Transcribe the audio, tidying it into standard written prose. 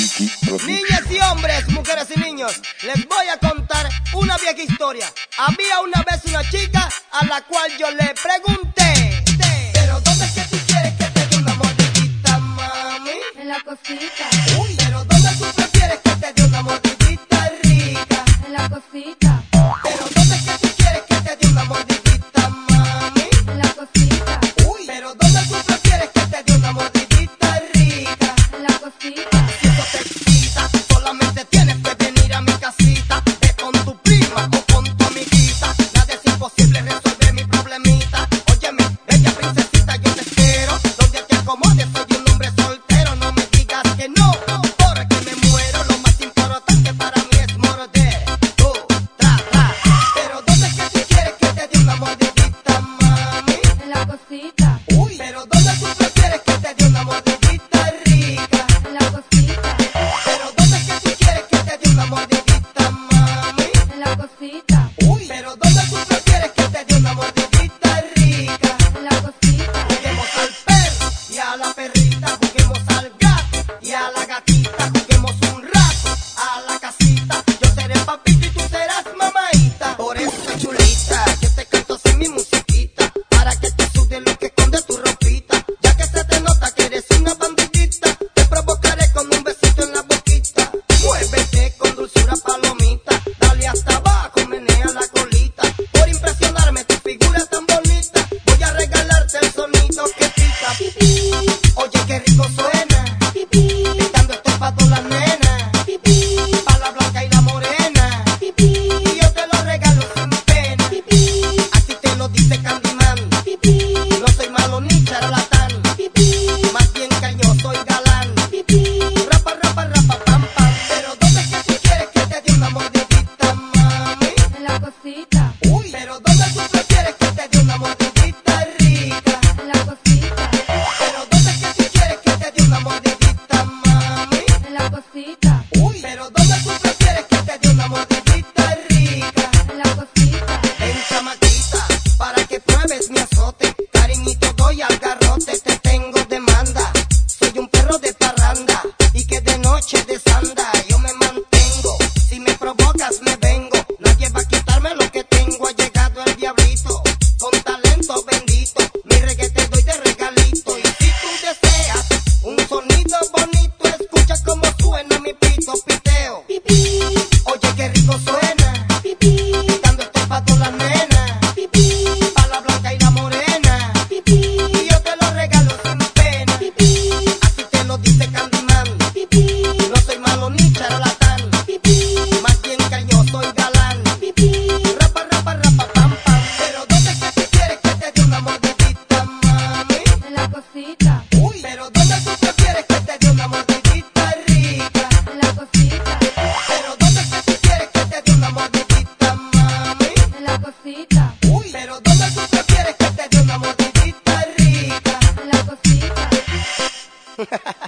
Niñas y hombres, mujeres y niños, les voy a contar una vieja historia. Había una vez una chica a la cual yo le pregunté: ¿pero dónde es que tú quieres que te dé una mordidita, mami? En la cosita. Uy, ¿pero dónde tú prefieres que te dé una mordidita rica? En la cosita. ¿Pero dónde es que tú quieres que te dé una mordidita, mami? En la cosita. Uy, ¿pero dónde tú prefieres que te dé una mordidita rica? En la cosita. Si eso te excita, solamente tienes que venir a mi casita. Ve con tu prima o con tu amiguita. Nada es imposible resolver mi problemita. Óyeme, bella princesita, yo te espero. Donde te acomodes, soy un hombre soltero. No me digas que no, porque me muero. Lo más importante para mí es morder. Tra, tra. Pero ¿dónde es que tú quieres que te dé una mordidita, mami? En la cosita. Uy, ¿pero dónde tú prefieres que te dé una mordidita rica? En la cosita. ¿Pero dónde es que tú quieres que te dé una mordidita, mami? En la cosita. Uy, ¿pero dónde tú prefieres que te dé una mordidita rica? En la cosita. Juguemos al perro y a la perrita, juguemos al gato y a la gatita, juguemos un rato a la casita. Yo seré papito y tú serás mamaita. Por eso, chulita, yo te canto sin mi musiquita, para que te sude lo que esconde tu ropita. Ya que se te nota que eres una bandidita, te provocaré con un besito en la boquita. Muévete con dulzura, palomita, dale hasta abajo, menea la colita. Por impresionarme tu figura tan bonita, voy a regalarte el sonido que pica. Oye, qué rico suena, pitando esto pa' todas las nenas, pa' la blanca y la morena, y yo te lo regalo sin pena. Así te lo dice Candyman, no soy malo ni charlatán, más bien cariñoso y galán. Rapa, rapa, rapa, pam, pam. Pero ¿dónde es que tú quieres que te dé una mordidita, mami? En la cosita. Uy, ¿pero dónde tú prefieres que te dé una mordidita rica? En la cosita. ¿Pero dónde es que tú quieres que te dé una mordidita, mami? En la cosita. Uy, ¿pero dónde tú prefieres que te dé una mordidita rica? En la cosita. Ven, chamaquita, para que pruebes mi azote. Cariñito, doy al garrote, te tengo demanda. Soy un perro de parranda y que de noche desanda. Yo me mantengo, si me provocas me vengo. Nadie va a quitarme lo que tengo. Ha llegado el diablito, con talento bendito. Mi reggae te doy de regalito. Y si tú deseas un sonido bonito, escucha cómo suena mi pito piteo. Oye, qué rico suena, pitando esto pa' todas las nenas, pa' la blanca y la morena, y yo te lo regalo sin pena. Así te lo dice Candyman, no soy malo ni charlatán, más bien cariñoso y galán. Rapa, rapa, rapa, pam, pam. Pero ¿dónde es que tú quieres que te dé una mordidita, mami? En la cosita. Uy, ¿pero dónde tú prefieres que te dé una mordidita rica? En la cosita. ¿Pero dónde es que tú quieres que te dé una mordidita, mami? En la cosita. Uy, ¿pero dónde tú prefieres que te dé una mordidita rica? En la cosita.